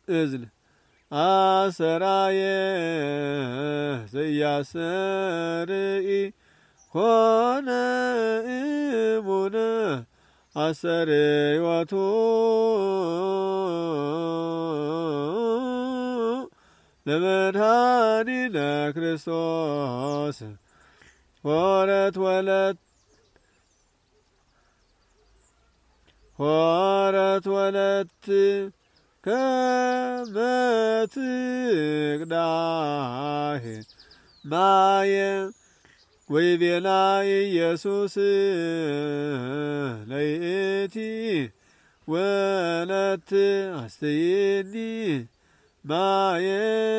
እዝል አሰራየ ዘያሰርኢ ኮነ እሙነ አሰርዮቱ ለመድኃኒነ ክርስቶስ ሆረት ወለት ከመትቅዳህ ማየ ወይቤላ ኢየሱስ ለይእቲ ወለት አስተይኒ ማየ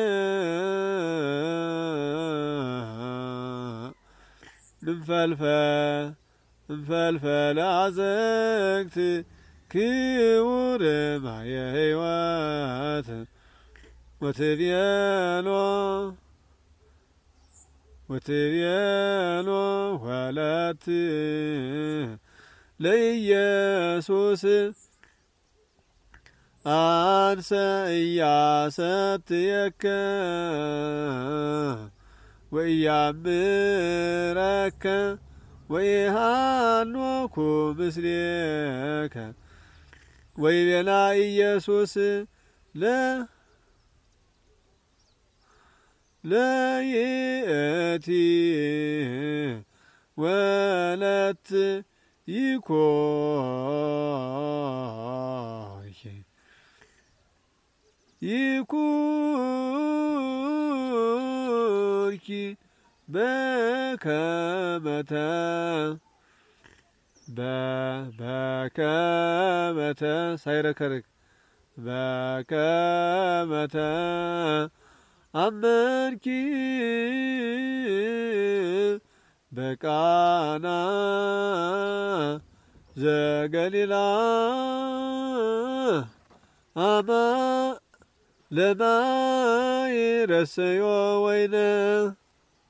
እንፈልፈል አዘግት ክቡር ማየ ሕይወት ወትቤሎ ወለት ለኢየሱስ አንሰ ኢያሰትየከ ወኢያምረከ ወኢሃኖኩ ምስሌከ ወይቤላ ኢየሱስ ለይእቲ ወለት ይኩርኪ በከመተ ሳይረከርክ በከመተ አመንኪ በቃና ዘገሊላ ለማይ ረሰዮ ወይነ